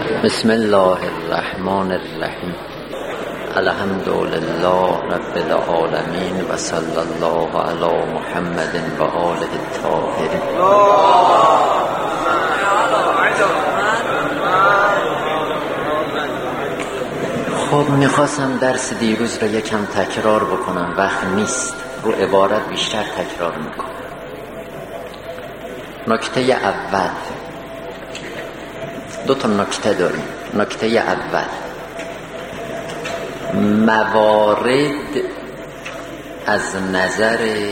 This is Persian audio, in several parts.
بسم الله الرحمن الرحیم. الحمد لله رب العالمین و صلی الله علی محمد و آله الطاهرین. خب میخواستم درس دیروز رو یکم تکرار بکنم، وقت نیست، رو عبارت بیشتر تکرار میکنم. نکته اول، دو تا نکته داریم. نکته اول، موارد از نظر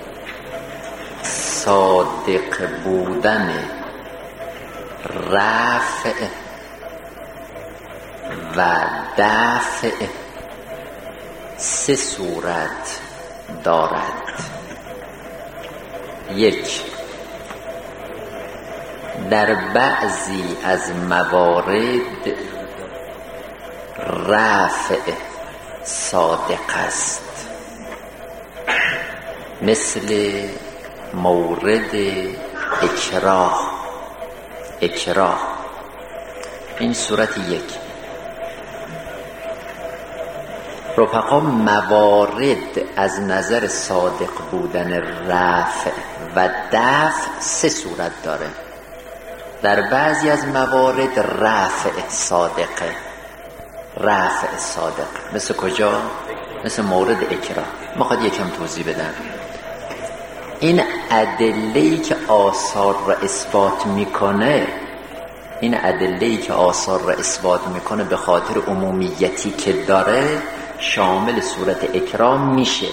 صادق بودن رفع و دفع سه صورت دارد. یک، در بعضی از موارد رفع صادق است، مثل مورد اکراه. این صورت یک. رفقا، موارد از نظر صادق بودن رفع و دفع سه صورت داره. در بعضی از موارد رفع صادقه. مثل کجا؟ مثل مورد اکراه. میخواد یکم توضیح بدم. این ادله‌ای که آثار را اثبات میکنه، به خاطر عمومیتی که داره شامل صورت اکراه میشه.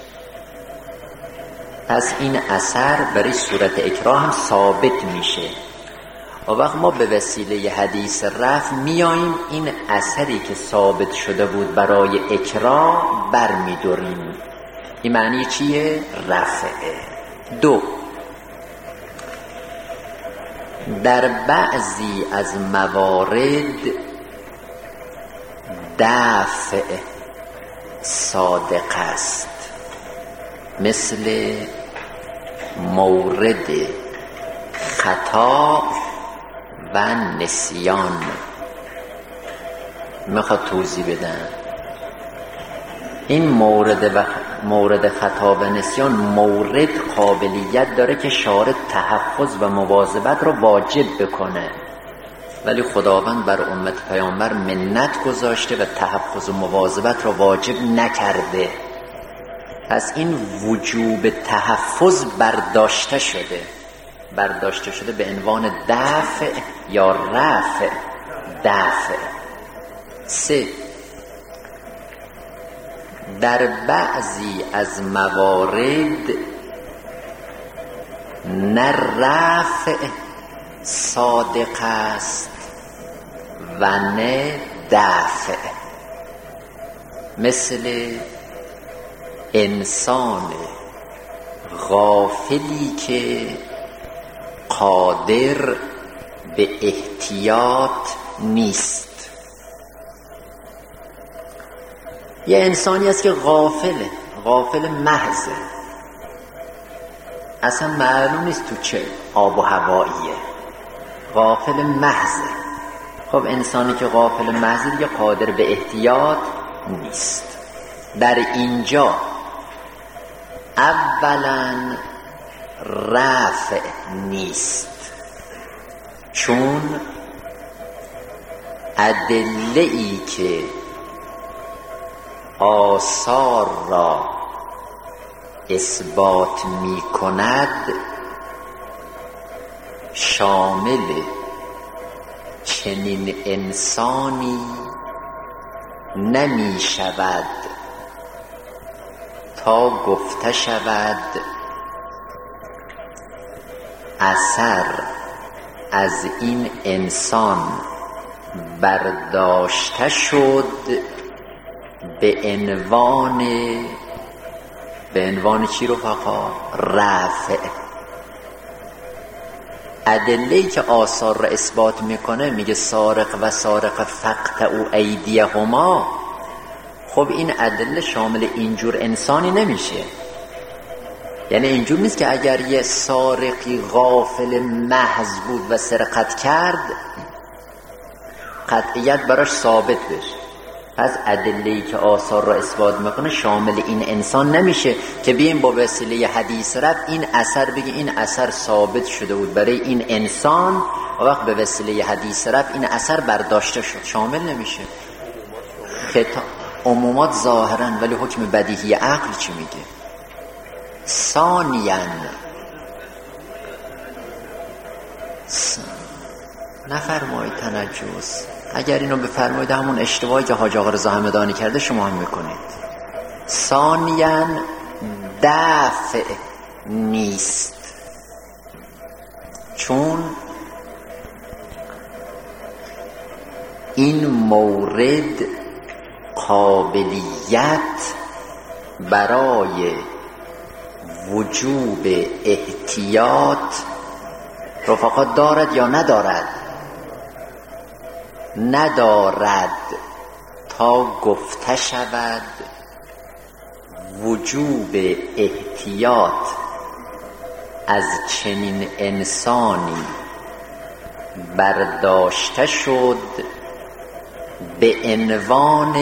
پس این اثر برای صورت اکراه هم ثابت میشه. و وقت ما به وسیله حدیث رفع میاییم این اثری که ثابت شده بود برای اکراه برمیداریم. این معنی چیه؟ رفعه. دو، در بعضی از موارد دفع صادق است، مثل مورد خطا و نسیان. میخواد توضیح بدم. این مورد خطا و نسیان مورد قابلیت داره که شارع تحفظ و مواظبت رو واجب بکنه، ولی خداوند بر امت پیامبر منت گذاشته و تحفظ و مواظبت رو واجب نکرده. پس این وجوب تحفظ برداشته شده به عنوان دفع یا رفع. سه، در بعضی از موارد نه رفع صادق است و نه دفع، مثل انسان غافلی که قادر به احتیاط نیست. یه انسانی است که غافل محضه، اصلا معلوم نیست تو چه آب و هواییه، غافل محضه. خب انسانی که غافل محضه دیگه قادر به احتیاط نیست. در اینجا اولا رفع نیست، چون ادله‌ای که آثار را اثبات می کند شامل چنین انسانی نمی شود تا گفته شود اثر از این انسان برداشته شد به عنوان چی رو فقط؟ رفع. ادله‌ای که آثار را اثبات میکنه میگه سارق و سارق فقطعوا ایدیهما. خب این ادله شامل اینجور انسانی نمیشه. یعنی اینجور نیست که اگر یه سارقی غافل محض بود و سرقت کرد قطعیت براش ثابت بشه. پس ادله‌ای که آثار را اثبات میکنه شامل این انسان نمیشه که بیایم با وسیله حدیث رفت این اثر بگی این اثر ثابت شده بود برای این انسان و وقت به وسیله حدیث رفت این اثر برداشته شد، شامل نمیشه. عمومات ظاهرا، ولی حکم بدیهی عقل چی میگه؟ ثانیاً نفرمایید تنجس، اگر اینو بفرمایید همون اشتباهی که حاج آقا رضا همدانی کرده شما هم میکنید. ثانیاً دافع نیست، چون این مورد قابلیت برای وجوب احتیاط رفقات دارد یا ندارد؟ ندارد تا گفته شود وجوب احتیاط از چنین انسانی برداشته شد به عنوان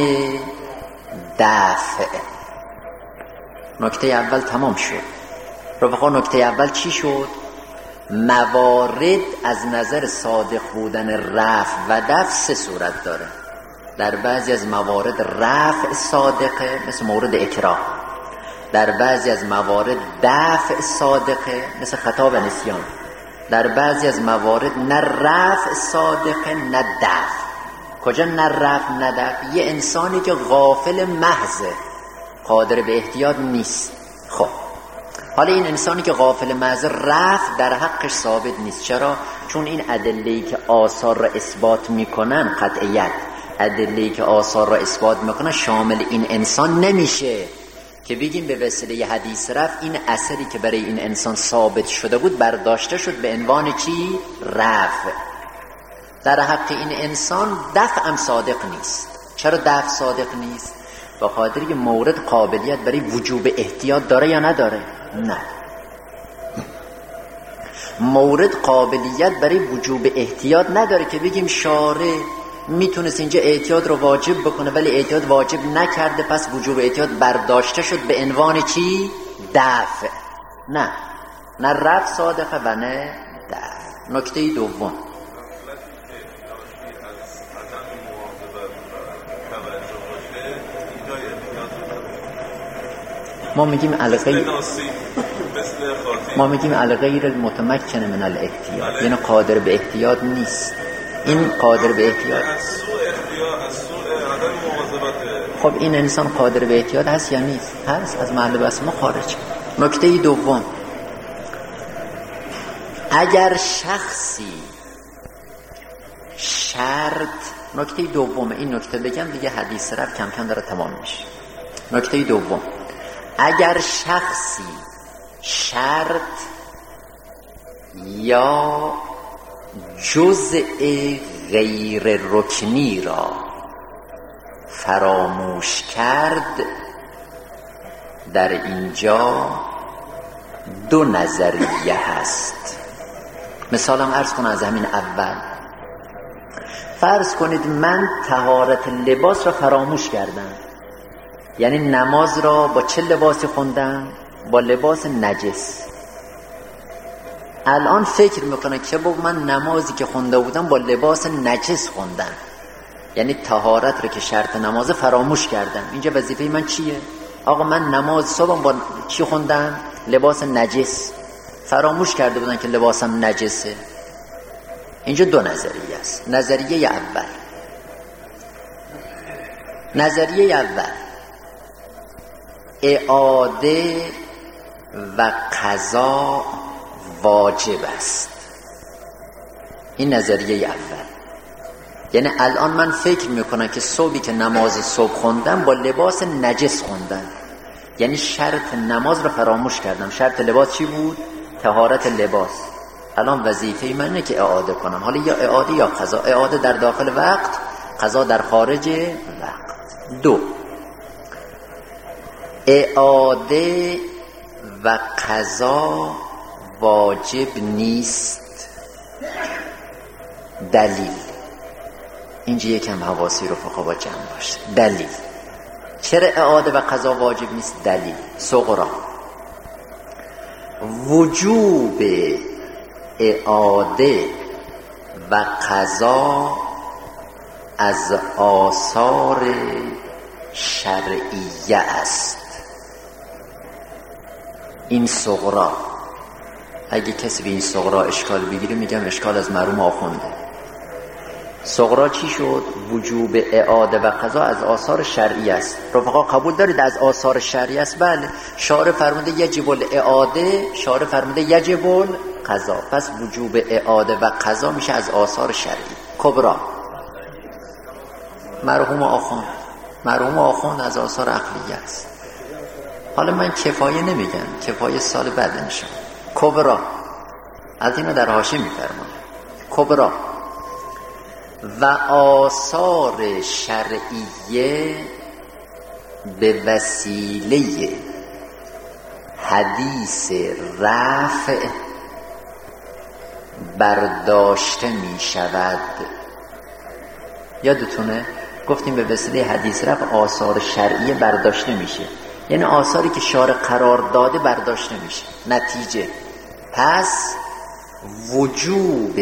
دفع. نکته اول تمام شد رفقا. نکته اول چی شد؟ موارد از نظر صادق بودن رفع و دفع سه صورت داره. در بعضی از موارد رفع صادقه مثل مورد اکراه، در بعضی از موارد دفع صادقه مثل خطا و نسیان، در بعضی از موارد نه رفع صادقه نه دفع. کجا نه رفع نه دفع؟ یه انسانی که غافل محضه، قادر به احتیاط نیست. خب حالا این انسانی که غافل محض رفع در حقش ثابت نیست. چرا؟ چون این ادله‌ای که آثار را اثبات میکنن قطعیت، ادله‌ای که آثار را اثبات میکنن شامل این انسان نمیشه که بگیم به وسیله حدیث رفع این اثری که برای این انسان ثابت شده بود برداشته شد به عنوان چی؟ رفع. در حق این انسان دفع هم صادق نیست. چرا دفع صادق نیست؟ به خاطر که مورد قابلیت برای وجوب احتیاط داره یا نداره؟ نه. مورد قابلیت برای وجوب احتیاط نداره که بگیم شارع میتونست اینجا احتیاط رو واجب بکنه ولی احتیاط واجب نکرده پس وجوب احتیاط برداشته شد به عنوان چی؟ دفع. نه، نه رفع صادقه و نه دفع. نکته دوم ما میگیم الغیر المتمکن من الاحتیاط، یعنی قادر به احتیاط نیست. این قادر به احتیاط خب این انسان قادر به احتیاط هست یا نیست؟ هست، از محل بحث ما خارج. نکته دوم، اگر شخصی شرط، نکته دوم این نکته بگم دیگه حدیث رفت کم کم داره تمام میشه. نکته دوم، اگر شخصی شرط یا جزء غیر رکنی را فراموش کرد، در اینجا دو نظریه هست. مثالم عرض کنم از همین اول. فرض کنید من طهارت لباس را فراموش کردم، یعنی نماز را با چه لباسی خوندم؟ با لباس نجس. الان فکر میکنه که من نمازی که خونده بودم با لباس نجس خوندم، یعنی طهارت رو که شرط نماز فراموش کردم. اینجا وظیفه من چیه؟ آقا من نماز صبح با چی خوندم؟ لباس نجس. فراموش کرده بودن که لباسم نجسه. اینجا دو نظریه است. نظریه اول، اعاده و قضا واجب است. این نظریه اول. یعنی الان من فکر میکنم که صبحی که نماز صبح خوندم با لباس نجس خوندم، یعنی شرط نماز رو فراموش کردم. شرط لباس چی بود؟ طهارت لباس. الان وظیفه منه که اعاده کنم. حالا یا اعاده یا قضا. اعاده در داخل وقت، قضا در خارج وقت. دو، اعاده و قضا واجب نیست. دلیل اینجا یکم حواسی رفقا با جمع باشه. دلیل چرا اعاده و قضا واجب نیست؟ دلیل صغرا وجوب اعاده و قضا از آثار شرعیه است. این صغرا، اگه کسی به این صغرا اشکال بگیره میگم اشکال از مرحوم آخونده. صغرا چی شد؟ وجوب اعاده و قضا از آثار شرعی است. رفقا قبول دارید از آثار شرعی است؟ بله. شارع فرموده یجب الاعاده، شارع فرموده یجب القضا، پس وجوب اعاده و قضا میشه از آثار شرعی. کبرا مرحوم آخوند از آثار عقلیه است. حالا من کفایه نمیگم، کفایه سال بعد انشاءالله. کبرا از اینو در حاشیه میفرماید. کبرا و آثار شرعیه به وسیله حدیث رفع برداشته می شود. یادتونه گفتیم به وسیله حدیث رفع آثار شرعیه برداشته میشه، یعنی آثاری که شارع قرار داده برداشته میشه. نتیجه پس وجوب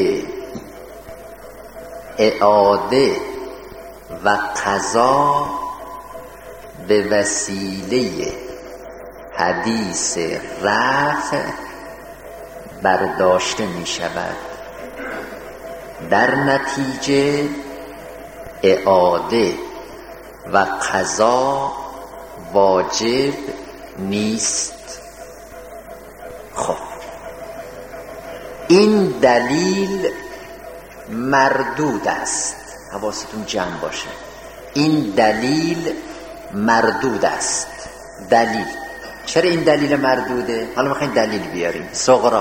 اعاده و قضا به وسیله حدیث رفع برداشته می شود. در نتیجه اعاده و قضا واجب نیست. خب این دلیل مردود است، حواستون جمع باشه. این دلیل مردود است. دلیل چرا این دلیل مردوده؟ حالا میخوایم دلیل بیاریم. صغرا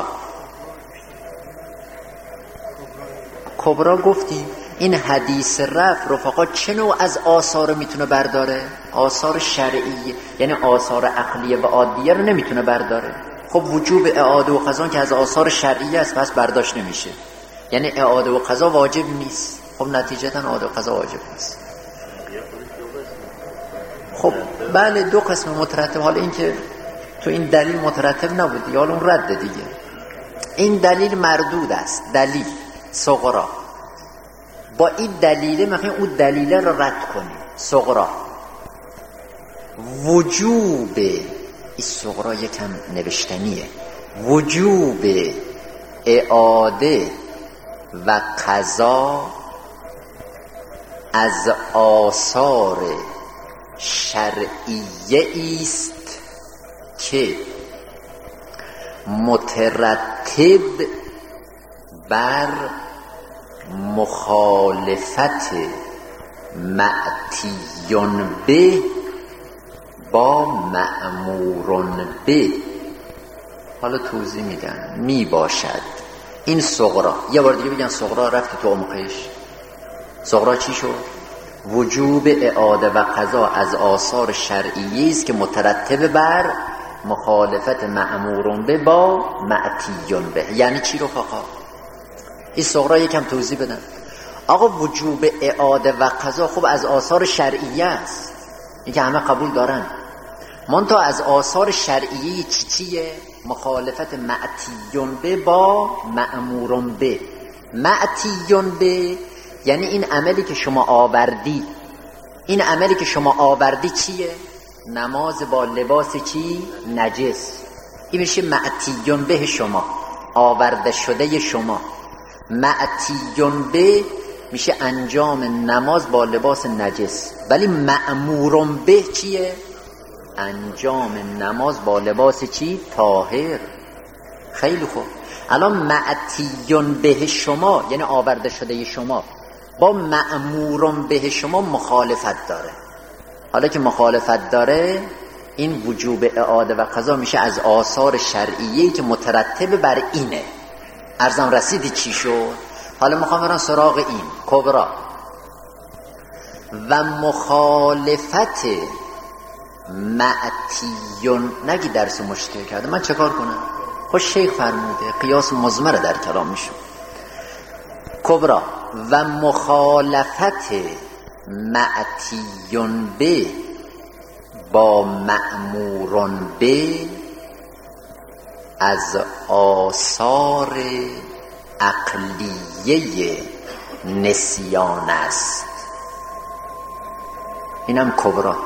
کبرا گفتیم این حدیث رفع رفقا چه نوع از آثار میتونه برداره؟ آثار شرعیه، یعنی آثار عقلیه و عادیه رو نمیتونه برداره. خب وجوب اعاده و قضا که از آثار شرعیه است پس برداشت نمیشه، یعنی اعاده و قضا واجب نیست. خب نتیجتا اعاده و قضا واجب نیست. خب بله دو قسم مترتب. حالا این که تو این دلیل مترتب نبود یا اون رد دیگه. این دلیل مردود است. دلیل صغرا با این دلیل میخوایم اون دلیل رو رد کنیم. صغرا وجوب، این صغرا یکم نوشتنیه، وجوب اعاده و قضا از آثار شرعیه است که مترتب بر مخالفت مأتیون به با مأمورون به. حالا توضیح میدن می باشد. این صغرا، یه بار دیگه بگن صغرا رفت تو عمقش. صغرا چی شد؟ وجوب اعاده و قضا از آثار شرعیه است که مترتب بر مخالفت مأمورون به با مأتیون به. یعنی چی رفقا؟ این صغرا یکم توضیح بدن. آقا وجوب اعاده و قضا خب از آثار شرعیه است، این که همه قبول دارن. منتها از آثار شرعیه چیه؟ مخالفت مأتیون به با مأمورون به. مأتیون به یعنی این عملی که شما آوردی، این عملی که شما آوردی چیه؟ نماز با لباس چی؟ نجس. این میشه مأتیون به شما، آورده شده شما. مأتیون به میشه انجام نماز با لباس نجس. ولی مأمورون به چیه؟ انجام نماز با لباس چی؟ طاهر. خیلی خوب. الان مأتیون به شما یعنی آورده شده شما با مأمورون به شما مخالفت داره. حالا که مخالفت داره این وجوب اعاده و قضا میشه از آثار شرعیه‌ای که مترتب بر اینه. عرضم رسیدی چی شد؟ حالا میخوام برم سراغ این کبرا و مخالفت مأتیون. نگی درس مشتری کرده من چه کار کنم؟ خب شیخ فرموده قیاس مضمر در کلام میشون. کبرا و مخالفت معتیون به با مأمورون به از آثار عقلیه نسیان است. اینم کبرا.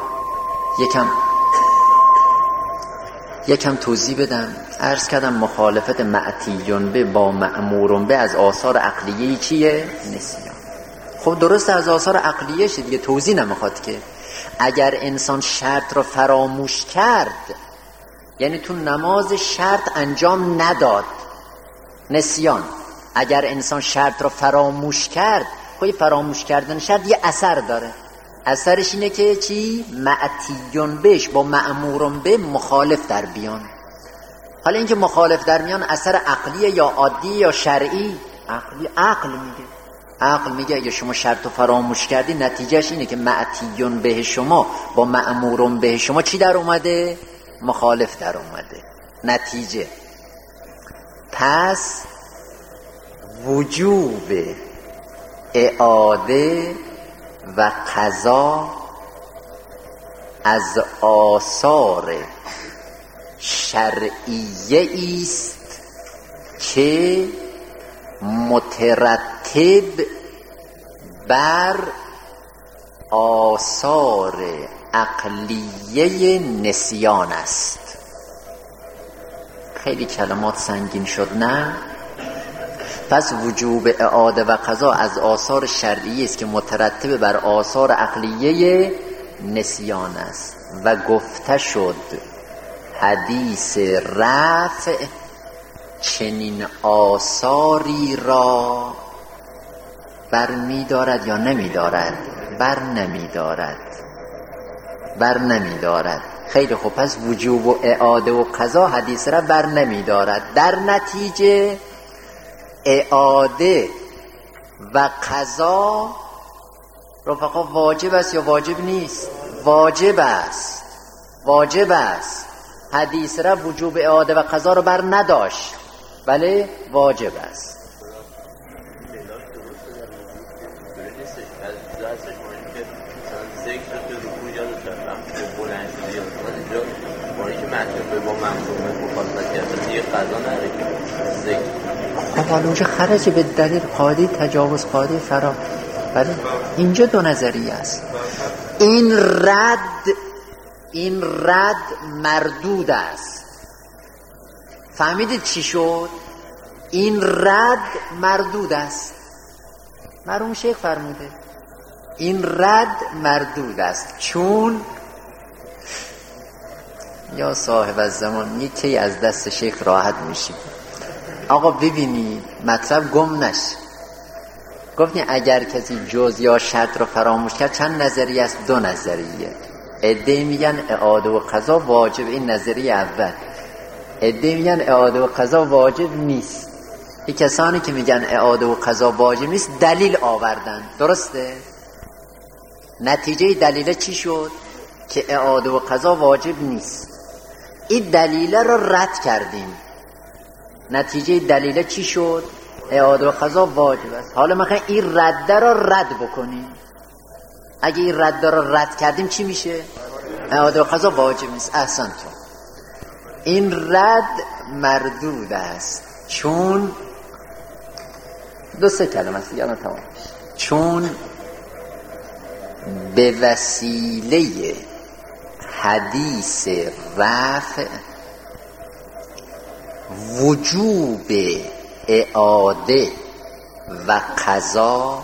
یکم توضیح بدم. عرض کردم مخالفت معتیون به با مأمورون به از آثار عقلیه چیه؟ نسیان. خب درسته از آثار عقلیه شد دیگه، توضیح نمیخواد که. اگر انسان شرط رو فراموش کرد، یعنی تو نماز شرط انجام نداد، نسیان. اگر انسان شرط رو فراموش کرد، خب فراموش کردن شرط یه اثر داره. اثرش اینه که چی؟ معتیون بهش با مأمورون به مخالف در بیان. حالا اینکه مخالف در میان اثر عقلیه یا عادی یا شرعی؟ عقل میگه اگه شما شرط رو فراموش کردی، نتیجهش اینه که معتیون به شما با مأمورون به شما چی در اومده؟ مخالف در اومده. نتیجه پس وجوب اعاده و قضا از آثار شرعیه است که مترتب بر آثار عقلیه نسیان است. خیلی کلمات سنگین شد نه؟ پس وجوب اعاده و قضا از آثار شرعی است که مترتب بر آثار عقلیه نسیان است. و گفته شد حدیث رفع چنین آثاری را بر می دارد یا نمی دارد؟ بر نمی دارد. خیلی خوب. پس وجوب و اعاده و قضا حدیث را بر نمی دارد. در نتیجه اعاده و قضا رفقا واجب است یا واجب نیست؟ واجب است. حدیث را وجوب اعاده و قضا رو بر نداشت، بله واجب است. خب حالا اونجا خرج به دلیل قاضی تجاوز قاضی فرا، بله اینجا دو نظریه است. این رد مردود است. فهمیدید چی شد؟ این رد مردود است. مرحوم شیخ فرموده این رد مردود است، چون یا صاحب الزمان یکی از دست شیخ راحت میشی. آقا ببینید مطلب گم نشه. گفتین اگر کسی جز یا شرط رو فراموش کرد، چند نظریه است؟ دو نظریه. عده‌ای میگن اعاده و قضا واجب، این نظریه اول. عده‌ای میگن اعاده و قضا واجب نیست. این کسانی که میگن اعاده و قضا واجب نیست دلیل آوردن، درسته؟ نتیجه دلیل چی شد؟ که اعاده و قضا واجب نیست. این دلیل رو رد کردیم. نتیجه دلیل چی شد؟ اعاده و قضا واجب است. حالا میخوایم این رد رو رد بکنیم. اگه این رد رو رد کردیم چی میشه؟ اعاده و قضا واجب نیست. احسنتون. این رد مردود است چون دو سه کلمه است دیگه تمام. چون به وسیله حدیث رفع وجوب اعاده و قضا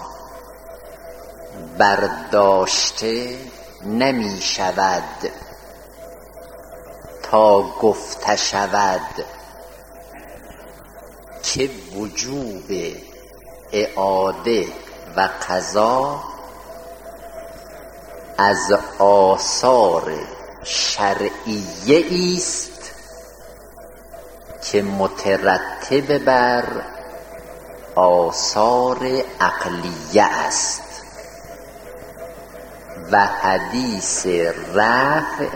برداشته نمی شود تا گفته شود که وجوب اعاده و قضا از آثار شرعیه است که مترتب بر آثار عقلیه است و حدیث رفع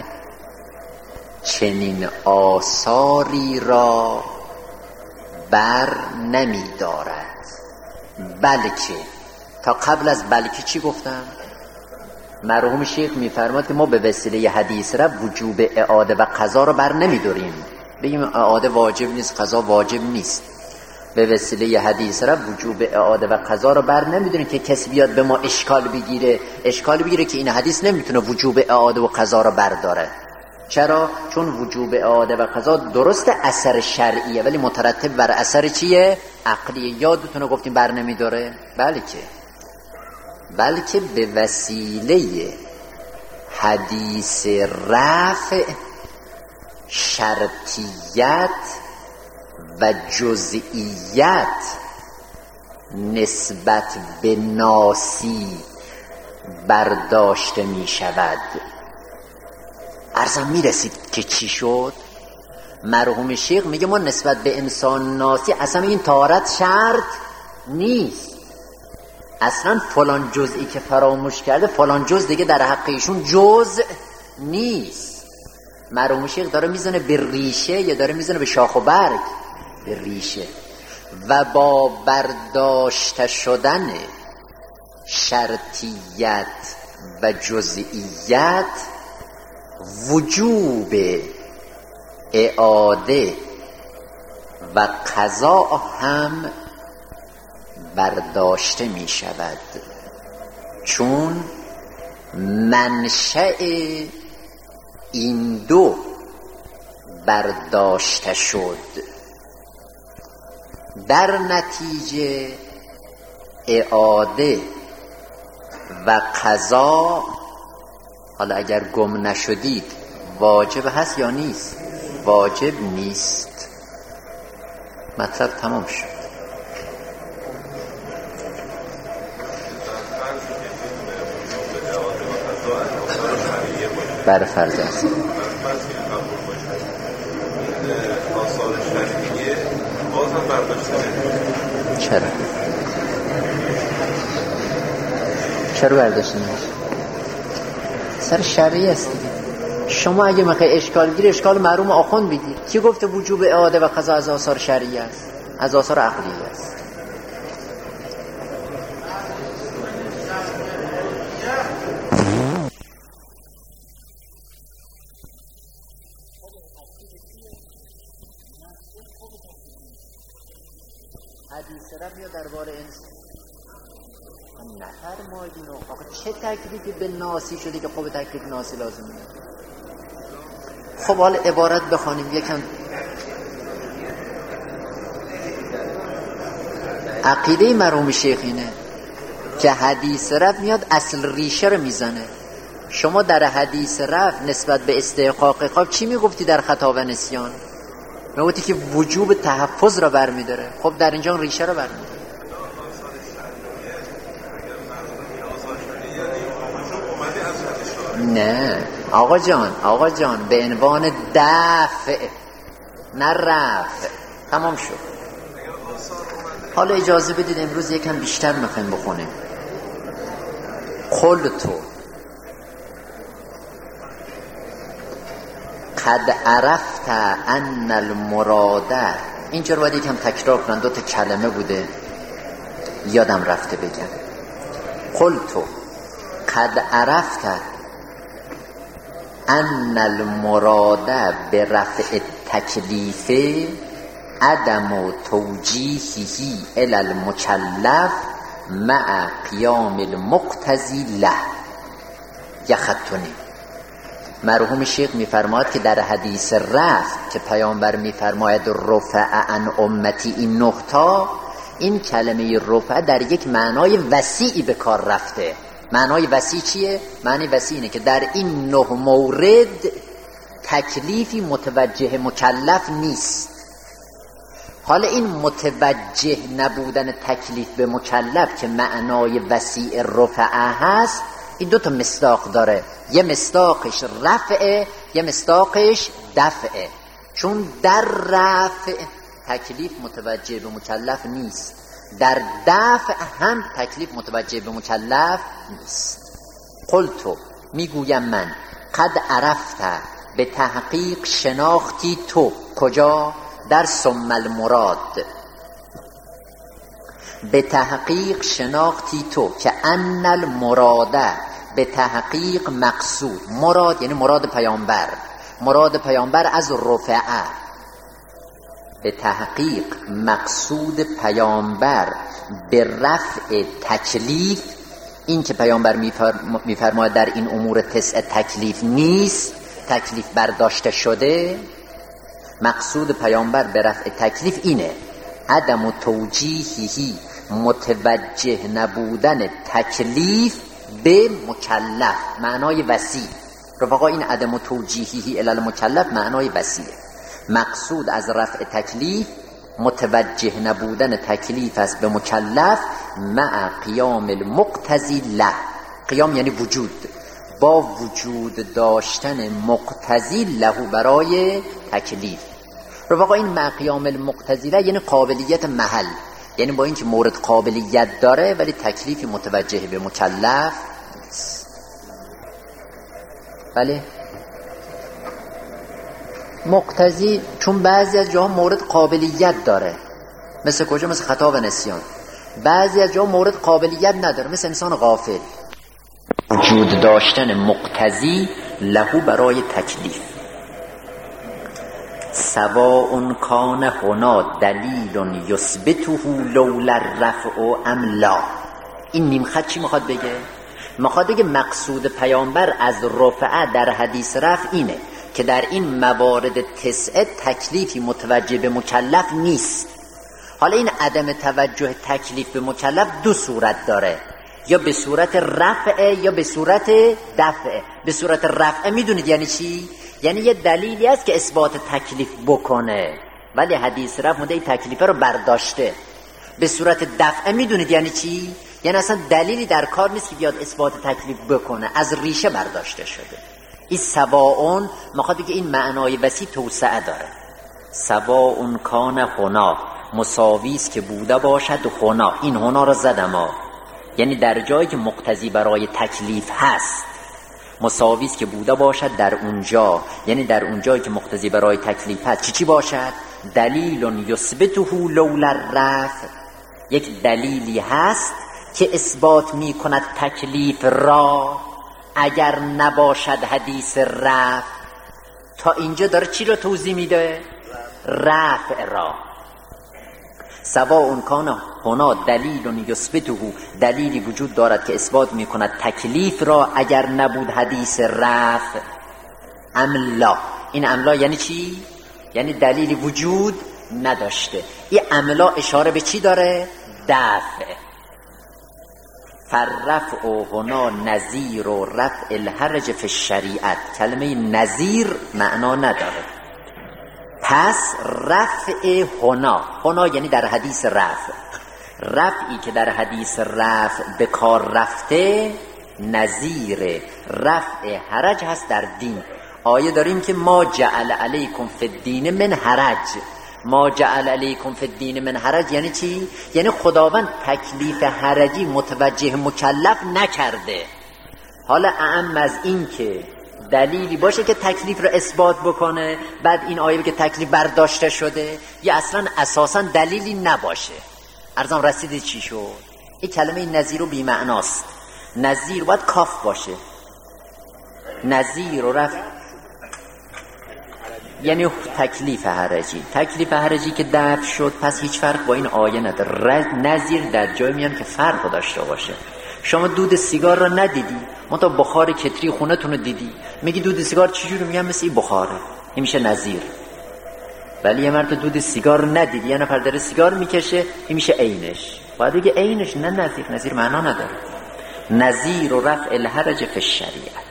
چنین آثاری را بر نمی دارد، بلکه تا قبل از بلکه چی گفتم؟ مرحوم شیخ میفرماد که ما به وسیله حدیث رب وجوب اعاده و قضا رو بر نمیداریم، بگیم اعاده واجب نیست قضا واجب نیست. به وسیله حدیث رب وجوب اعاده و قضا رو بر نمیداریم که کسی بیاد به ما اشکال بگیره که این حدیث نمیتونه وجوب اعاده و قضا رو برداره. چرا؟ چون وجوب اعاده و قضا درست اثر شرعیه ولی مترتب بر اثر چیه؟ عقلیه. یادتونه گفتیم بر نمیداره؟ بلکه به وسیله حدیث رفع شرطیت و جزئیت نسبت به ناسی برداشته می شود. عرضم می رسید که چی شد؟ مرحوم شیخ میگه ما نسبت به انسان ناسی اصلا این طهارت شرط نیست، اصلا فلان جزئی که فراموش کرده فلان جز دیگه در حق ایشون جز نیست. مرحوم شیخ داره میزنه به ریشه یا داره میزنه به شاخ و برگ؟ به ریشه. و با برداشته شدن شرطیت و جزئیت وجوب اعاده و قضا هم برداشته می شود، چون منشأ این دو برداشته شد. در نتیجه اعاده و قضا، حالا اگر گم نشدید، واجب هست یا نیست؟ واجب نیست. مطلب تمام شد. بر فرض است آثار شرعیه باز هم برداشته نمیشه. چرا برداشته نمیشه؟ سر شرعی است. شما اگه میخوای اشکال گیری، اشکال مرحوم آخوند بگیر. کی گفته وجوب اعاده و قضا از آثار شرعی است؟ از آثار عقلی است. حدیث رب میاد درباره انسان نفرمایید اینو. آخه چه تکلیفی به ناسی شده که خب تکلیف ناسی لازمه؟ خب حالا عبارت بخوانیم یکم. عقیده مرحوم شیخ اینه که حدیث رب میاد اصل ریشه رو میزنه. شما در حدیث رب نسبت به استحقاق عقاب چی میگفتی در خطا و نسیان؟ میگفتی که وجوب تحفظ را برمیداره. خب در اینجا ریشه رو برمیداره. نه آقا جان به عنوان دفع نه رفع. تمام شد. حالا اجازه بدید امروز یکم بیشتر میخوایم بخونیم. قلتو قد عرفت ان المراده، اینجا رو باید یکم تکرار کنن، 2 تا کلمه بوده یادم رفته بگم. قلتو قد عرفت ان المراده به رفع تکلیف عدم توجیهی الی المکلف مع قیام المقتضی له. یخطونی مرحوم شیخ میفرماید که در حدیث رفع که پیامبر میفرماید رفع عن امتی این نقطه، این کلمه رفع در یک معنای وسیعی به کار رفته. معنای وسیع چیه؟ معنی وسیع اینه که در این 9 مورد تکلیفی متوجه مکلف نیست. حالا این متوجه نبودن تکلیف به مکلف که معنای وسیع رفعه هست، این 2 تا مصداق داره. یه مصداقش رفعه، یه مصداقش دفعه. چون در رفع تکلیف متوجه به مکلف نیست، در دفع هم تکلیف متوجه به مکلف نیست. قلتو میگویم من، قد عرفت به تحقیق شناختی تو. کجا؟ در ثم المراد. به تحقیق شناختی تو که ان المراده به تحقیق مقصود. مراد یعنی مراد پیامبر، مراد پیامبر از رفعه. به تحقیق مقصود پیامبر به رفع تکلیف، این که پیامبر میفرماید در این امور 9 تکلیف نیست، تکلیف برداشته شده. مقصود پیامبر به رفع تکلیف اینه عدم توجیهی، متوجه نبودن تکلیف به مکلف، معنای وسیع. رفقا این عدم توجیهی الی المکلف معنای وسیع. مقصود از رفع تکلیف متوجه نبودن تکلیف است به مکلف، مع قیام المقتضی له. قیام یعنی وجود، با وجود داشتن مقتضی له برای تکلیف. رفقا این مع قیام المقتضی له یعنی قابلیت محل، یعنی با اینکه مورد قابلیت داره ولی تکلیفی متوجه به مکلف نیست. بله مقتضی چون بعضی از جاها مورد قابلیت داره، مثل کجا؟ مثل خطا و نسیان. بعضی از جاها مورد قابلیت نداره، مثل انسان غافل. وجود داشتن مقتضی له برای تکلیف. سواء کان هنا دلیل یثبته لولا الرفع ام لا. این نیم خط چی میخواد بگه؟ میخواد بگه مقصود پیامبر از رفعه در حدیث رفع اینه که در این موارد 9 تکلیفی متوجه به مکلف نیست. حالا این عدم توجه تکلیف به مکلف 2 صورت داره، یا به صورت رفع یا به صورت دفع. به صورت رفع میدونید یعنی چی؟ یعنی یه دلیلی است که اثبات تکلیف بکنه ولی حدیث رفع مدعی تکلیف رو برداشته. به صورت دفع میدونید یعنی چی؟ یعنی اصلا دلیلی در کار نیست که بیاد اثبات تکلیف بکنه، از ریشه برداشته شده. این سواء میخواد که این معنای وسیع توسعه داره. سواء کان هنا مساوی است که بوده باشد هنا. این هنا رو زدم یعنی در جایی که مقتضی برای تکلیف هست، مساوی است که بوده باشد در اونجا، یعنی در اونجایی که مقتضی برای تکلیف هست چی باشد؟ دلیل یثبته لولا الرفع، یک دلیلی هست که اثبات می کند تکلیف را اگر نباشد حدیث رفع. تا اینجا داره چی را توضیح میده؟ رفع را. سواء کان هنا دلیل یثبته، دلیلی وجود دارد که اثبات می کند تکلیف را اگر نبود حدیث رفع، ام لا. این ام لا یعنی چی؟ یعنی دلیلی وجود نداشته. این ام لا اشاره به چی داره؟ دفع. فرفع هنا نظیر و رفع الحرج فی الشریعت. کلمه نظیر معنا نداره، پس رفع هنا یعنی در حدیث رفع، رفعی که در حدیث رفع به کار رفته نظیر رفع حرج هست در دین. آیه داریم که ما جعل علیکم فی الدین من حرج. ما جعل علیکم فی الدین من حرج یعنی چی؟ یعنی خداوند تکلیف حرجی متوجه مکلف نکرده. حالا اعم از این که دلیلی باشه که تکلیف رو اثبات بکنه، بعد این آیه که تکلیف برداشته شده، یا اصلا اساسا دلیلی نباشه. ارزان رسیدید چی شد؟ این کلمه نظیر و بی معناست. نظیر باید کاف باشه. نظیر و رفع یعنی تکلیف حرجی. تکلیف حرجی که دفع شد پس هیچ فرق با این آیه نداره. نظیر در جای میان که فرق داشته باشه. شما دود سیگار را ندیدی، منتها بخار کتری خونتون رو دیدی، میگی دود سیگار چجوری؟ میگم مثل این بخاره، این میشه نظیر. ولی یه مرد دود سیگار ندیدی، یه نفر داره سیگار میکشه، این میشه عینش. باید بگه عینش، نه نظیر. نظیر معنا نداره. نظیر و رفع الحرج فی الشریعت.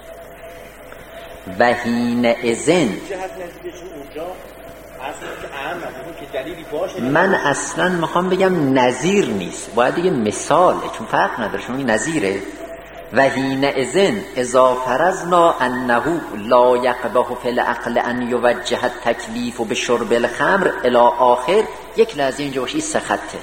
و حین اذن من اصلا میخوام بگم نظیر نیست، باید دیگه مثاله، چون فرق نداره. شما این نظیره. و حین اذن اذا فرضنا انه لا یقبح فی العقل ان یوجه التکلیف به شرب الخمر الی آخر. یک لحظه اینجا باشی، 3 خطه.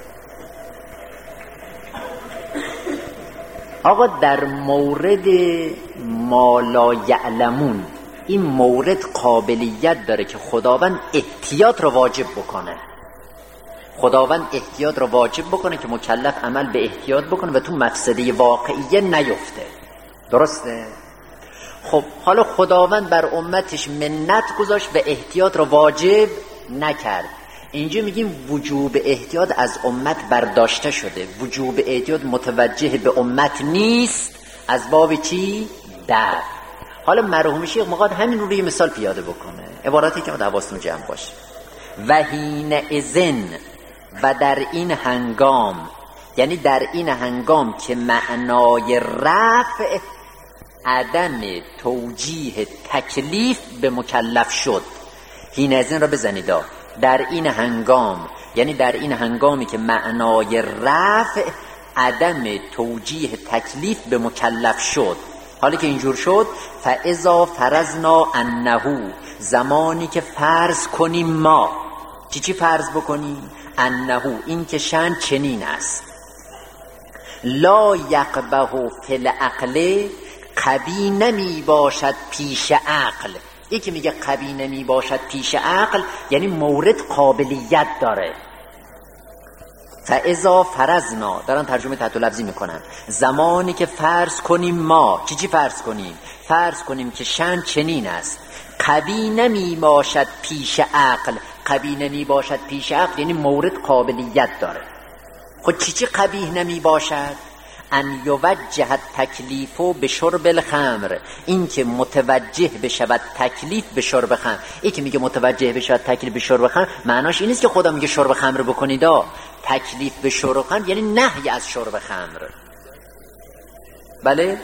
آقا در مورد ما لا یعلمون، این مورد قابلیت داره که خداوند احتیاط رو واجب بکنه. خداوند احتیاط رو واجب بکنه که مکلف عمل به احتیاط بکنه و تو مفسده واقعیه نیفته. درسته؟ خب حالا خداوند بر امتش منت گذاشت و احتیاط رو واجب نکرد. اینجا میگیم وجوب احتیاط از امت برداشته شده، وجوب احتیاط متوجه به امت نیست. از باب چی؟ در. حالا مرحوم شیخ میخواد همین رو یه مثال پیاده بکنه، عبارتی که حواستون جمع باشه. و حین اذن، و در این هنگام، یعنی در این هنگام که معنای رفع عدم توجیه تکلیف به مکلف شد. حین اذن را بزنید، در این هنگام یعنی در این هنگامی که معنای رفع عدم توجیه تکلیف به مکلف شد. حالا که اینجور شد، فاذا فرضنا انه، زمانی که فرض کنیم ما، چی فرض بکنیم؟ انه، این که شأن چنین است، لا یقبح فی العقل، قبیح نمی باشد پیش عقل. یکی میگه قبیح نمی باشد پیش عقل یعنی مورد قابلیت داره. فاذا فرضنا، دارن ترجمه تحت لفظی میکنن، زمانی که فرض کنیم ما، چی فرض کنیم؟ فرض کنیم که شأن چنین است، قبیح نمی باشد پیش عقل. قبیح نمی باشد پیش عقل یعنی مورد قابلیت داره. خود چی قبیح نمی باشد؟ ان یوجه تکلیف به شرب الخمر، این که متوجه بشود تکلیف به شرب خمر. این که میگه متوجه بشود تکلیف به شرب خمر، معناش این نیست که خدا میگه شرب خمر بکنید. تکلیف به شرب خمر یعنی نهی از شرب خمر. بله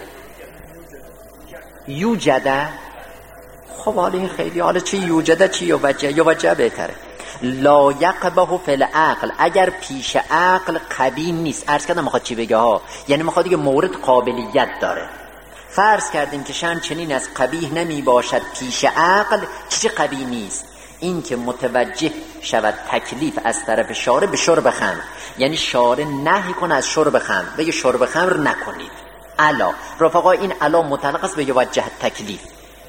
یوجده. خب حالا این خیلی، حالا چی یوجده چی یوجه بهتره. لا یقبح فی العقل، اگر پیش عقل قبیح نیست. عرض کردم میخواد چی بگه ها، یعنی میخواد دیگه مورد قابلیت داره. فرض کردیم که شأن چنین از قبیح نمی باشد پیش عقل. چی قبیح نیست؟ این که متوجه شود تکلیف از طرف شارع به شرب خمر، یعنی شارع نهی کنه از شرب خمر، بگه شرب خمر نکنید. الا رفقا، این الا متعلق است به یوجه تکلیف.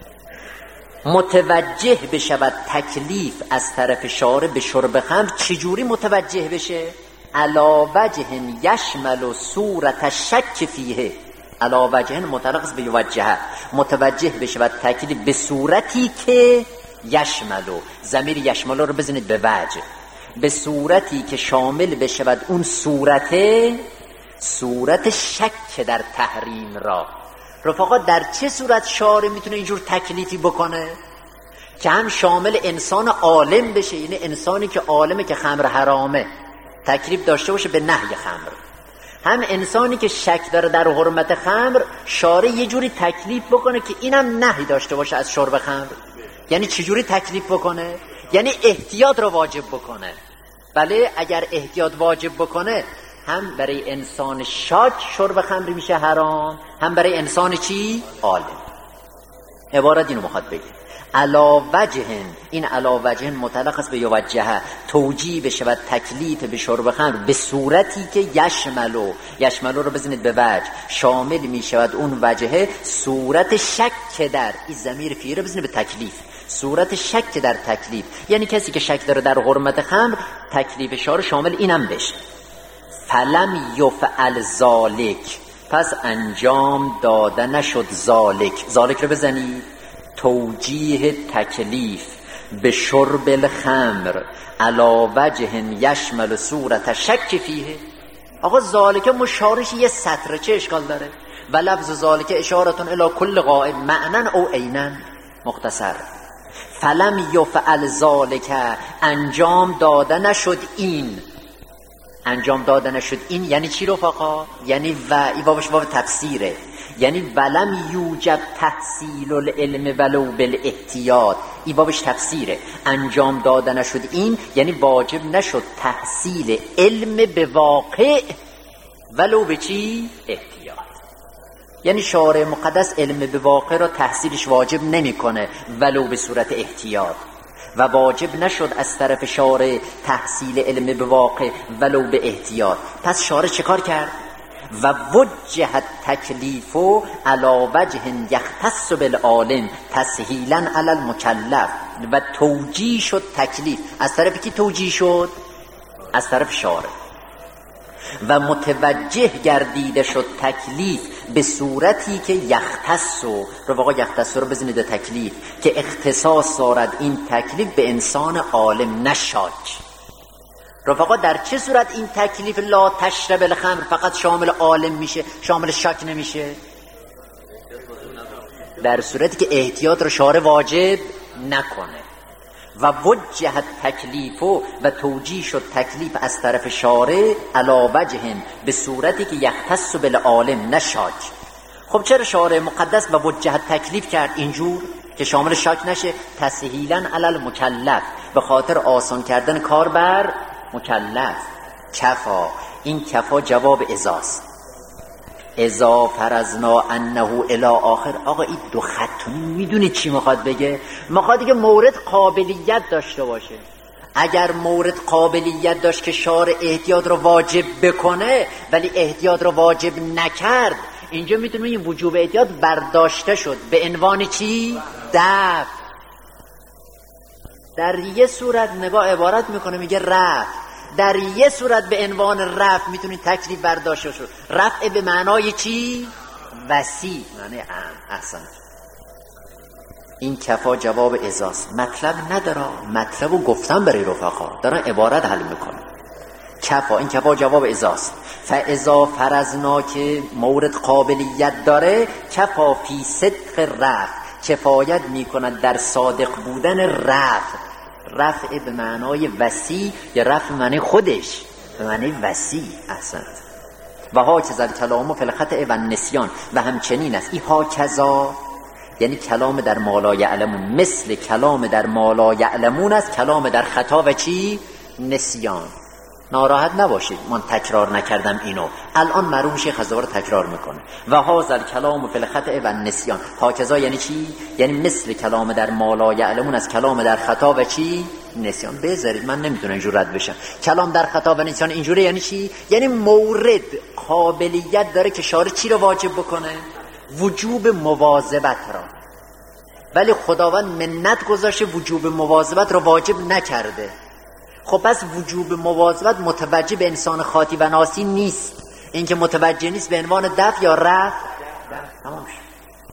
متوجه بشود تکلیف از طرف شارع به شرب خمر. چجوری متوجه بشه؟ علا وجه یشمل صورت الشک فیه. علا وجه متعلق است به یوجه، متوجه بشود تکلیف به صورتی که یشملو، ضمیر یشملو رو بزنید به وجه، به صورتی که شامل بشود اون صورت شک در تحریم را. رفقا در چه صورت شارع میتونه اینجور تکلیفی بکنه که هم شامل انسان عالم بشه، یعنی انسانی که عالمه که خمر حرامه تکلیف داشته باشه به نهی خمر، هم انسانی که شک داره در حرمت خمر شارع یه جوری تکلیف بکنه که اینم نهی داشته باشه از شرب خمر. یعنی چجوری تکلیف بکنه؟ یعنی احتیاط رو واجب بکنه. بله اگر احتیاط واجب بکنه، هم برای انسان شاک شرب خمر میشه حرام، هم برای انسان چی؟ عالم. عبارت اینو میخواد بگه. علا وجه، این علا وجه متعلق است به یوجه، توجیه بشود تکلیف به شرب خمر به صورتی که یشملو رو بزنید به وجه، شامل میشود اون وجهه صورت شک در، این ضمیر فیه رو بزنید به تکلیف، صورت شک در تکلیف، یعنی کسی که شک داره در حرمت خمر تکلیف شارع شامل اینم بشه. فلم یفعل ذالک، پس انجام داده نشد ذالک رو بزنید توجیه تکلیف به شرب الخمر علا وجه یشمل صورت شک فیه. آقا ذالک مشارش یه سطر، چه اشکال داره؟ و لفظ ذالک اشارتون الی کل غائب معنن او عینن. مختصر فلم یفعل ذالک، انجام داده نشد این. انجام داده نشد این یعنی چی رفقا؟ یعنی و ای بابش باب تفسیره، یعنی ولم یوجب تحصیل العلم ولو بالاحتیاط، ای بابش تفسیره. انجام داده نشد این یعنی واجب نشد تحصیل علم به واقع ولو به چی؟ احتیاط. یعنی شارع مقدس علم به واقع را تحصیلش واجب نمیکنه ولو به صورت احتیاط، و واجب نشد از طرف شارع تحصیل علم به واقع ولو به احتیاط. پس شارع چه کار کرد؟ و وجه تکلیف علی وجه یختص بالعالم تسهیلا علی المکلف، و توجیه شد تکلیف از طرف کی توجیه شد؟ از طرف شارع و متوجه گردیده شد تکلیف به صورتی که یختص رفقا یختص رو بزنید تکلیف که اختصاص دارد این تکلیف به انسان عالم نشاک. رفقا در چه صورت این تکلیف لا تشرب الخمر فقط شامل عالم میشه شامل شاک نمیشه؟ در صورتی که احتیاط رو شارع واجب نکنه و وجه تکلیف و توجیه شد تکلیف از طرف شارع علی وجه به صورتی که یختص بالعالم نشاک. خب چرا شارع مقدس و وجه تکلیف کرد اینجور که شامل شاک نشه؟ تسهیلا علی المکلف، به خاطر آسان کردن کار بر مکلف. کفا، این کفا جواب ازاست. اذا فرضنا انه الی آخر. آقا این دو خط میدونی چی میخواد بگه؟ میخواد که مورد قابلیت داشته باشه. اگر مورد قابلیت داشت که شارع احتیاط رو واجب بکنه ولی احتیاط رو واجب نکرد، اینجا میتونیم این وجوب احتیاط برداشته شد به عنوان چی؟ دفع. در یه صورت نگاه عبارت میکنه میگه رفع، در یه صورت به عنوان رفع میتونید تکلیف برداشته شد. رفع به معنای چی؟ وسیع، معنی عام. احسن. این کفا جواب ازاست، مطلب نداره، مطلب رو گفتم برای رفقا، دارن عبارت حل میکنه. کفا، این کفا جواب ازاست. فاذا فرضنا که مورد قابلیت داره، کفا فی صدق رفع، کفایت میکند در صادق بودن رفع. رفع به معنای وسیع یا رفع معنی خودش به معنی وسیع. احسنت. و هاکذا الکلام فی الخطأ و النسیان، و همچنین است. این هاکذا یعنی کلام در ما لا یعلمون، مثل کلام در ما لا یعلمون است کلام در خطا و چی؟ نسیان. ناراحت نباشید من تکرار نکردم اینو، الان مرحوم شیخ هزار تکرار میکنه. و هذا الکلام فی الخطأ و النسیان. هاکذا یعنی چی؟ یعنی مثل کلام در ما لا یعلمون از کلام در خطا و چی؟ نسیان. بذارید من نمیتونم اینجور رد بشم. کلام در خطا و نسیان اینجوره یعنی چی؟ یعنی مورد قابلیت داره که شارع چی رو واجب بکنه؟ وجوب مواظبت را، ولی خداوند منت گذاشته وجوب مواظبت را واجب نکرده. خب پس وجوب مواظبت متوجه به انسان خاطی و ناسی نیست. این که متوجه نیست به عنوان دفع یا رفع تمام شد.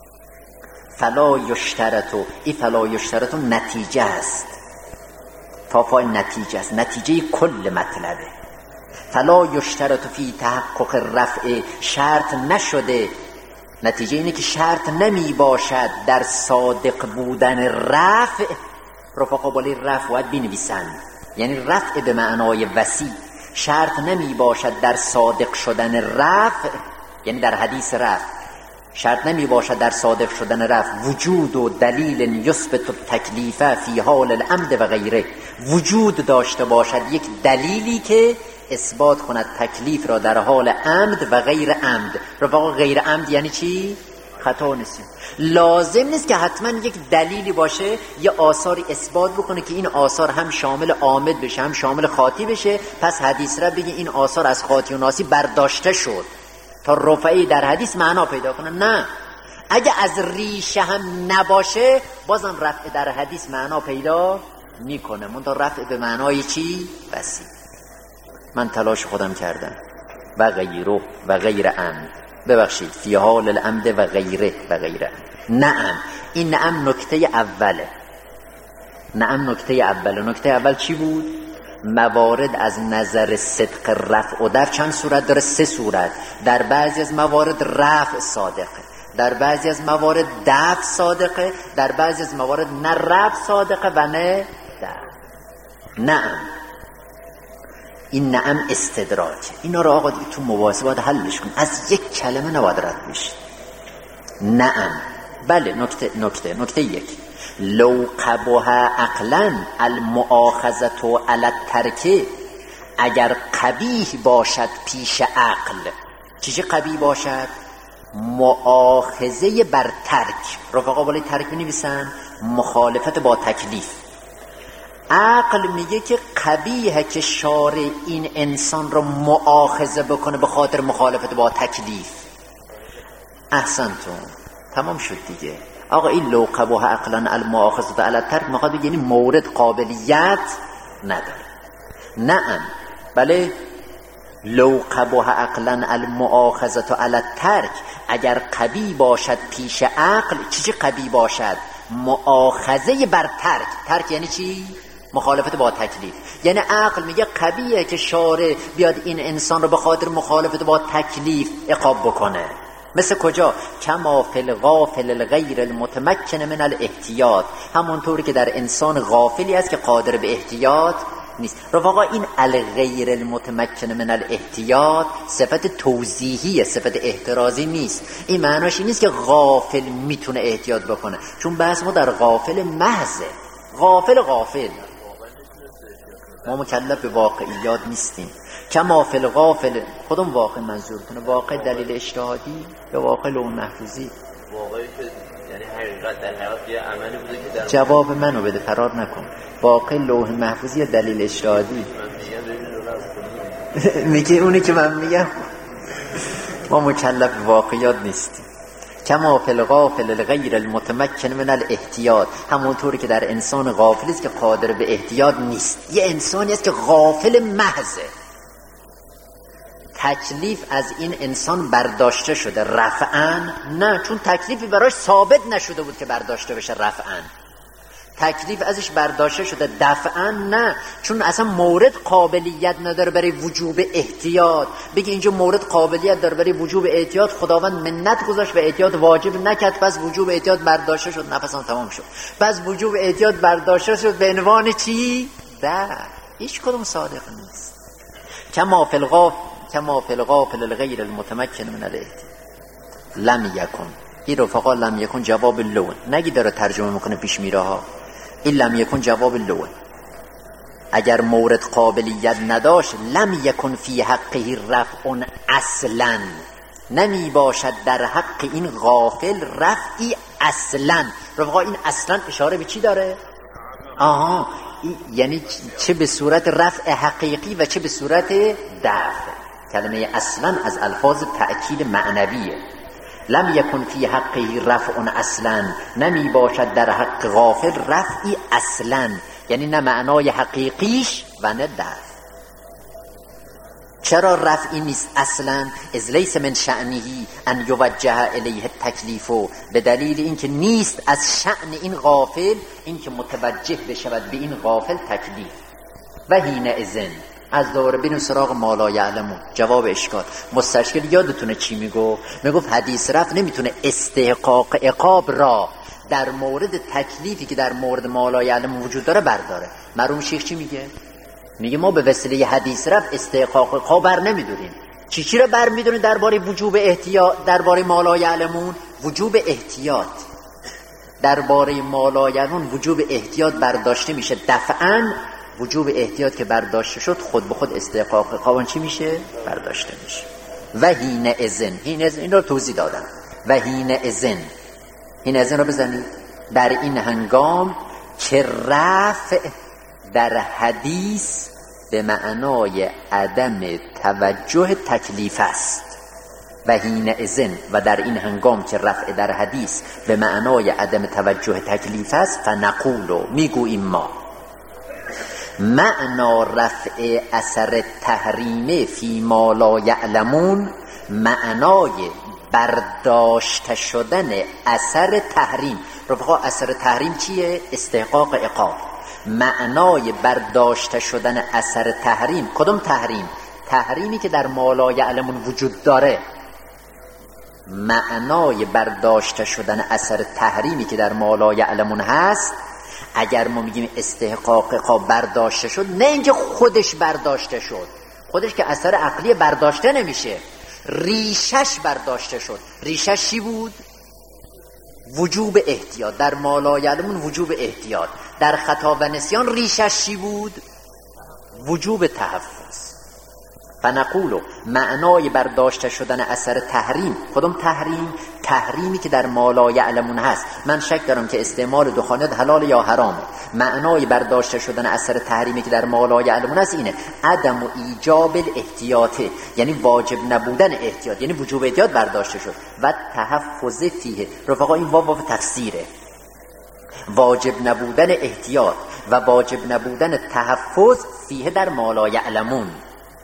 فلا یشترطو، این فلا یشترطو نتیجه است، فافای نتیجه است، نتیجه کل مطلبه. فلا یشترطو فی تحقق رفع، شرط نشده، نتیجه اینه که شرط نمی باشد در صادق بودن رفع. رفقا بالی رفع باید بنویسند، یعنی رفع به معنای وسیع. شرط نمی باشد در صادق شدن رفع، یعنی در حدیث رفع شرط نمی باشد در صادق شدن رفع وجود و دلیل یثبت التکلیف فی حال العمد و غیره، وجود داشته باشد یک دلیلی که اثبات کند تکلیف را در حال عمد و غیر عمد. رفقا غیر عمد یعنی چی؟ خطا و نسیان. لازم نیست که حتما یک دلیلی باشه یه آثاری اثبات بکنه که این آثار هم شامل عامد بشه هم شامل خاطی بشه، پس حدیث را بگه این آثار از خاطی و ناسی برداشته شد تا رفعی در حدیث معنا پیدا کنه. نه، اگه از ریشه هم نباشه بازم رفع در حدیث معنا پیدا میکنه، منتها رفع به معنای چی؟ وسیع. من تلاش خودم کردم. و غیره و غیر عمد، ببخشید فی حال العمد و غیره و غیره. نعم، این نعم نکته اوله. نعم نکته اوله. نکته اول چی بود؟ موارد از نظر صدق رفع و دفع چند صورت داره؟ 3 صورت. در بعضی از موارد رفع صادقه، در بعضی از موارد دفع صادقه، در بعضی از موارد نه رفع صادقه و نه دفع. نعم، این نعم استدراج. اینا رو آقا دیگه تو مواظبات حلش کن، از یک کلمه نباید رد بشید. نعم، بله. نکته 1 لو قبح عقلا المؤاخذة علی الترک، اگر قبیح باشد پیش عقل. چیزی قبیح باشد؟ مؤاخذه بر ترک. رفقا بالای ترک بنویسن مخالفت با تکلیف. عقل میگه که قبیحه که شارع این انسان رو مؤاخذه بکنه به خاطر مخالفت با تکلیف. احسنتون، تمام شد دیگه. آقا این لو قبح عقلا المؤاخذة علی الترک میخواد بگه یعنی مورد قابلیت نداره. نعم، بله لو قبح عقلا المؤاخذة علی الترک، اگر قوی باشد پیش عقل چی قوی باشد؟ مؤاخذه بر ترک. ترک یعنی چی؟ مخالفت با تکلیف. یعنی عقل میگه قویه که شارع بیاد این انسان رو به خاطر مخالفت با تکلیف عقاب بکنه. مثل کجا؟ کما فی الغافل الغیر المتمکن من الاحتیاط، همونطوری که در انسان غافلی است که قادر به احتیاط نیست. رفقا این الغیر المتمکن من الاحتیاط صفت توضیحیه، صفت احترازی نیست. این معناش این نیست که غافل میتونه احتیاط بکنه، چون بحث ما در غافل محضه. غافل ما مکلف به واقعیات نیستیم. کما فی الغافل، کدوم واقع منظورتونه؟ واقع دلیل اجتهادی یا واقع لوح محفوظی؟ واقعی که یعنی حقیقت در حقیقت یه عملی بوده که در جواب منو بده، فرار نکن. واقع لوح محفوظی یا دلیل اجتهادی؟ میگه اونی که من میگم. ما مکلف به واقعیات نیستیم. کما فی الغافل الغیر المتمکن من الاحتیاط، همونطوری که در انسان غافلی است که قادر به احتیاط نیست. یه انسانی است که غافل محضه، تکلیف از این انسان برداشته شده رفعاً؟ نه، چون تکلیفی براش ثابت نشده بود که برداشته بشه رفعاً. تکلیف ازش برداشته شده دفعاً؟ نه، چون اصلا مورد قابلیت نداره برای وجوب احتیاط. بگی اینجا مورد قابلیت داره برای وجوب احتیاط، خداوند منت گذاشت و احتیاط واجب نکرد، پس وجوب احتیاط برداشته شد، نفسم تمام شد، پس وجوب احتیاط برداشته شد به عنوان چی؟ در هیچ کدوم صادق نیست. کما فی الغافل الغیر المتمکن من الاحتیاط لم یکن. این رفقا لم یکن جواب لون، نگی داره ترجمه میکنه پیش میره ها. این لم یکن جواب لون. اگر مورد قابلیت نداشت لم یکن فی حقه رفع اصلا، نمی باشد در حق این غافل رفعی اصلا. رفقا این اصلا اشاره به چی داره؟ آها، یعنی چه به صورت رفع حقیقی و چه به صورت دفع. کلمه اصلا از الفاظ تأکید معنویه. لم یکن فی حقه رفع اصلا، نمی باشد در حق غافل رفعی اصلا، یعنی نه معنای حقیقیش و نه دفع. چرا رفعی نیست اصلا؟ از لیس من شأنه ان یوجه الیه التکلیف، به دلیل اینکه نیست از شأن این غافل اینکه متوجه بشود به این غافل تکلیف. و حینئذ از دوره بینو سراغ ما لا یعلمون. جواب اشکال. مستشکل یادتونه چی میگفت حدیث رفع نمیتونه استحقاق عقاب را در مورد تکلیفی که در مورد ما لا یعلمون وجود داره برداره. مرحوم شیخ چی میگه ما به وسیله حدیث رفع استحقاق عقاب بر نمیداریم. چی را بر میدونیم درباره وجوب احتیاط؟ درباره ما لا یعلمون وجوب احتیاط، درباره ما لا یعلمون وجوب احتیاط برداشته میشه دفعاً. وجوب احتیاط که برداشته شد خود به خود استحقاق عقاب چی میشه؟ برداشته میشه. و حینئذ این رو توضیح دادم. و حینئذ رو بزنید. در این هنگام که رفع در حدیث به معنای عدم توجه تکلیف است. و حینئذ و در این هنگام که رفع در حدیث به معنای عدم توجه تکلیف است، فنقول میگوییم ما معنا رفع اثر تحریم فی ما لا یعلمون، معنای برداشته شدن اثر تحریم. رفقا اثر تحریم چیه؟ استحقاق عقاب. معنای برداشته شدن اثر تحریم، کدوم تحریم؟ تحریمی که در ما لا یعلمون وجود داره. معنای برداشته شدن اثر تحریمی که در ما لا یعلمون هست، اگر ما میگیم استحقاق عقاب برداشته شد، نه اینکه خودش برداشته شد، خودش که اثر عقلی برداشته نمیشه، ریشش برداشته شد. ریشش چی بود؟ وجوب احتیاط. در ما لا یعلمون وجوب احتیاط. در خطا و نسیان ریشش چی بود؟ وجوب تحفظ. فنقولو معنای برداشته شدن اثر تحریم، کدوم تحریم؟ تحریمی که در ما لا یعلمون هست. من شک دارم که استعمال دخانیات حلال یا حرامه. معنای برداشته شدن اثر تحریمی که در ما لا یعلمون هست اینه عدم و ایجاب الاحتیاطه، یعنی واجب نبودن احتیاط، یعنی وجوب احتیاط برداشته شد. و تحفظ فیه، رفقا این واو تفسیره. واجب نبودن احتیاط و واجب نبودن تحفظ فیه در ما لا یعلمون.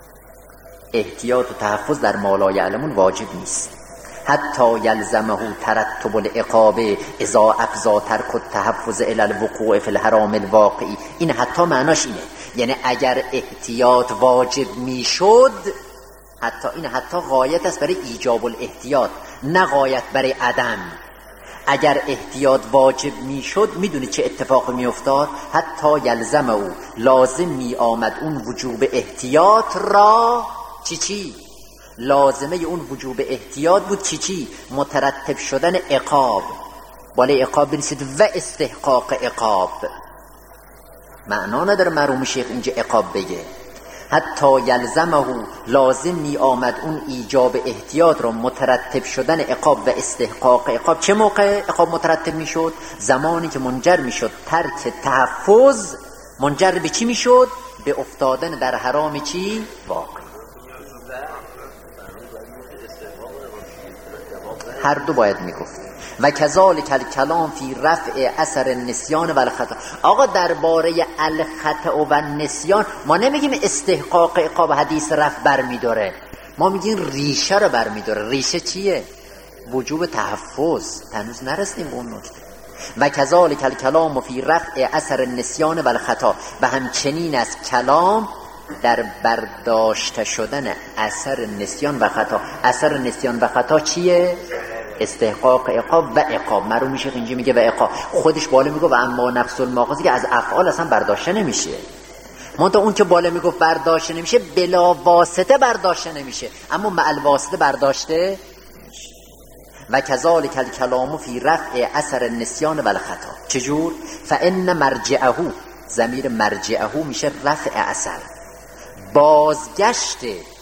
احتیاط و تحفظ در ما لا یعلمون واجب نیست. حتی یلزمه ترتب العقاب اذا افضا ترک التحفظ الی الوقوع فی الحرام الواقعی. این حتی معناش اینه، یعنی اگر احتیاط واجب میشد، حتی این حتی غایت است برای ایجاب الاحتیاط، نه غایت برای عدم. اگر احتیاط واجب میشد میدونی چه اتفاقی میافتاد؟ حتی یلزمه او لازم می آمد اون وجوب احتیاط را چی لازمه اون وجوب احتیاط بود چی مترتب شدن عقاب، بالای عقاب برسید و استحقاق عقاب. معنا نداره مرحوم شیخ اینجا عقاب بگه. حتی یلزمه لازم می آمد اون ایجاب احتیاط را مترتب شدن عقاب و استحقاق عقاب. چه موقع عقاب مترتب می شد؟ زمانی که منجر می شد ترک تحفظ منجر به چی می شد؟ به افتادن در حرام چی؟ واقع. هر دو باید می گفت. و کذالک الکلام فی رفع اثر النسیان و الخطا. آقا درباره الخطا و النسیان ما نمیگیم استحقاق عقاب حدیث رفع برمیداره، ما میگیم ریشه رو برمیداره. ریشه چیه؟ وجوب تحفظ. هنوز نرسیدیم به اون نکته. و کذالک الکلام فی رفع اثر النسیان و الخطا. و همچنین از کلام در برداشته شدن اثر نسیان و خطا. اثر نسیان و خطا چیه؟ استحقاق عقاب و عقاب. معلوم میشه اینجا میگه و عقاب، خودش بالا میگه و اما نفس الماخذ که از افعال اصلا برداشته نمیشه. منتها اون که بالا میگه برداشته نمیشه بلا واسطه برداشته نمیشه، اما مع الواسطه برداشته میشه. و کذالک الکلام فی رفع اثر النسیان و الخطا. چجور؟ فان مرجعه، ضمیر مرجعه میشه رفع اثر، بازگشت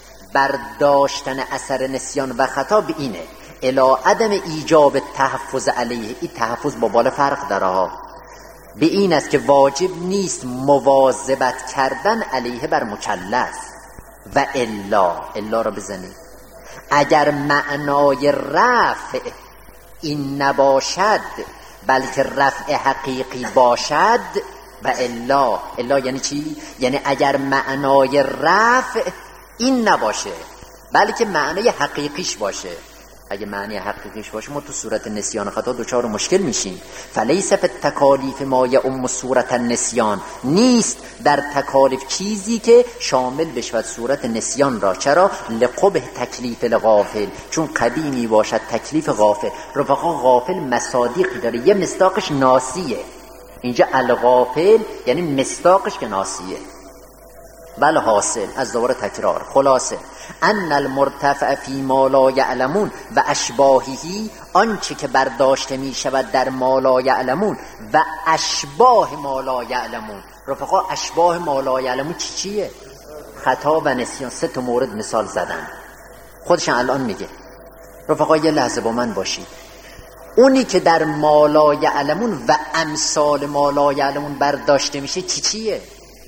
برداشتن اثر نسیان و خطا به اینه الی عدم ایجاب تحفظ علیه. این تحفظ با بالا فرق داره، به این است که واجب نیست مواظبت کردن علیه بر مکلف. و الا را بزنید، اگر معنای رفع این نباشد بلکه رفع حقیقی باشد. و الا یعنی چی؟ یعنی اگر معنای رفع این نباشه بلکه معنای حقیقیش باشه. اگه معنی حقیقیش باشه ما تو صورت نسیان خطا دوچار مشکل میشیم. فلیس فی التکالیف ما یعم صورت النسیان، نیست در تکالیف چیزی که شامل بشود صورت نسیان را. چرا؟ لقبح تکلیف الغافل، چون قدیمی باشد تکلیف غافل. رفقا غافل مصادیقی داره، یه مصداقش ناسیه. اینجا الغافل یعنی مصداقش که ناسیه. بله حاصل از دوباره تکرار خلاصه ان المرتفع فی ما لا یعلمون و اشباهی، آنچه که برداشته می شود در ما لا یعلمون و اشباه ما لا یعلمون. رفقا اشباه ما لا یعلمون چیه؟ خطا و نسیان. 3 مورد مثال زدن، خودشان الان میگه. رفقا یه لحظه با من باشید. اونی که در ما لا یعلمون و امثال ما لا یعلمون برداشته میشه چیه؟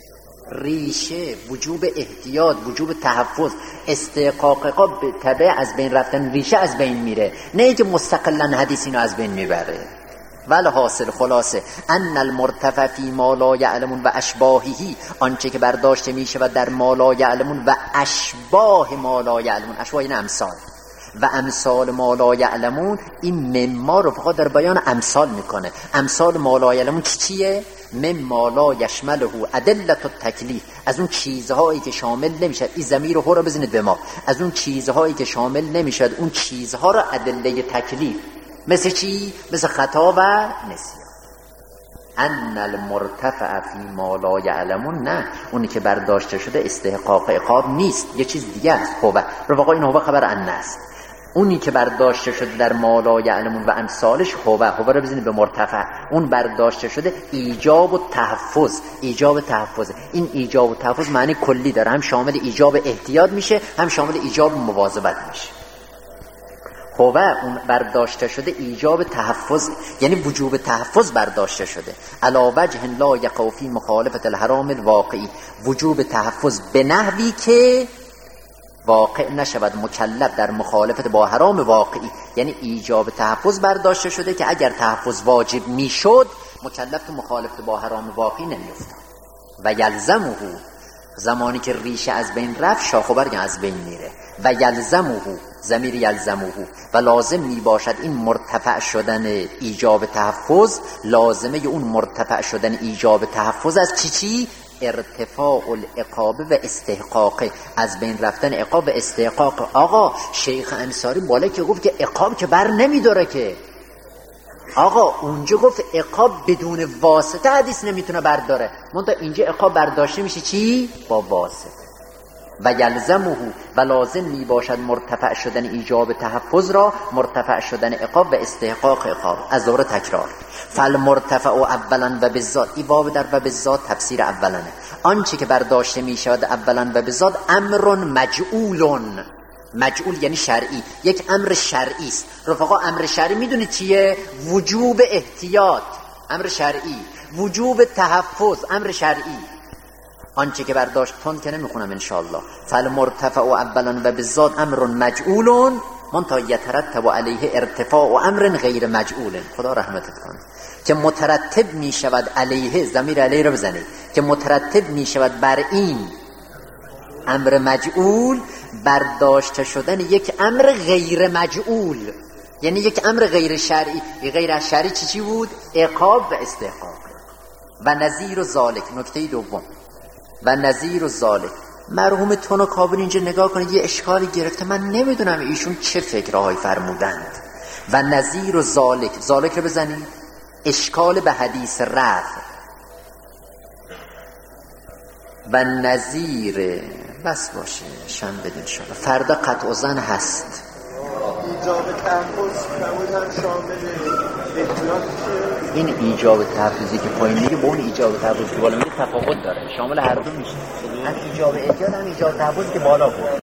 ریشه، وجوب احتیاط، وجوب تحفظ، استحقاق عقاب. به تبع از بین رفتن ریشه از بین میره، نه اینکه مستقلا حدیث اینو از بین میبره. ولی حاصل خلاصه ان المرتفع فی ما لا یعلمون و اشباهی، آنچه که برداشته میشود در ما لا یعلمون و اشباه ما لا یعلمون. اشباه این امثال و امثال ما لا یعلمون. این مما رو فقط در بیان امثال میکنه. امثال ما لا یعلمون چیه؟ مما لا یشمله ادله التکلیف، از اون چیزهایی که شامل نمیشد. این ضمیر رو بزنید به ما. از اون چیزهایی که شامل نمیشد اون چیزها را ادله تکلیف. مثل چی؟ مثل خطا و نسیان. ان المرتفع فی ما لا یعلمون، نه، اونی که برداشته شده استحقاق عقاب نیست، یه چیز دیگه است. هو رفقا این هو خبر ان است. اونی که برداشته شده در ما لا یعلمون و امثالش هو رو بزنید به مرتفع. اون برداشته شده ایجاب و تحفظ. ایجاب و تحفظ، این ایجاب و تحفظ معنی کلی داره، هم شامل ایجاب احتیاط میشه هم شامل ایجاب مواظبت میشه. هو اون برداشته شده ایجاب تحفظ، یعنی وجوب تحفظ برداشته شده. علی وجه لا یقع فی مخالفت الحرام الواقعی، وجوب تحفظ به نحوی که واقع نشود مکلف در مخالفت با حرام واقعی. یعنی ایجاب تحفظ برداشته شده که اگر تحفظ واجب میشد مکلف تو مخالفت با حرام واقعی نمیافتاد. و یلزمه زمانی که ریشه از بین رفت شاخ و برگ از بین میره. و یلزمه، ضمیر یلزمه، و لازم می باشد این مرتفع شدن ایجاب تحفظ، لازمه اون مرتفع شدن ایجاب تحفظ از چی؟ ارتفاع العقاب و استحقاق، از بین رفتن عقاب و استحقاق. آقا شیخ انصاری بالا که گفت که عقاب که بر نمیداره که، آقا اونجا گفت عقاب بدون واسطه حدیث نمیتونه برداره، منتها اینجا عقاب برداشته میشه چی؟ با واسطه. و یلزمه، و لازم می باشد مرتفع شدن ایجاب تحفظ را مرتفع شدن عقاب و استحقاق عقاب. از دوره تکرار. فالمرتفع اولا و بالذات، این واو در و بالذات تفسیر اولانه. آنچه که برداشته می شود اولا و بالذات امر مجعولون، مجعول یعنی شرعی، یک امر شرعی است. رفقا امر شرعی میدونید چیه؟ وجوب احتیاط، امر شرعی. وجوب تحفظ، امر شرعی. آنچه که برداشت تند که نمیخونم انشاءالله. فالمرتفع اولا و بالذات امر مجعول منتها یترتب علیه ارتفاع و امر غیر مجعول. خدا رحمتت کنه. که مترتب می شود علیه، ضمیر علیه رو بزنید، که مترتب می شود بر این امر مجعول برداشته شدن یک امر غیر مجعول، یعنی یک امر غیر شرعی. غیر شرعی چی بود؟ عقاب و استحقاق. و نظیر ذالک، نکته دوم، و نظیر ذالک. مرحوم تونو کابل اینجا نگاه کنید یه اشکالی گرفته، من نمیدونم ایشون چه فکرهایی فرمودند. و نظیر ذالک، ذالک رو بزنید، اشکال به حدیث رفع. و نظیر بس باشه، شنبه بدین شما فردا قطع و زن هست. ایجاب تحفظ فرمودن شامل احتیاط. این ایجاب تحفظی که پایین میگه با اون ایجاب تحفظی که بالا میگه تفاوت داره، شامل هر دو میشه. هم ایجاب احتیاط هم ایجاب تحفظی که بالا بود.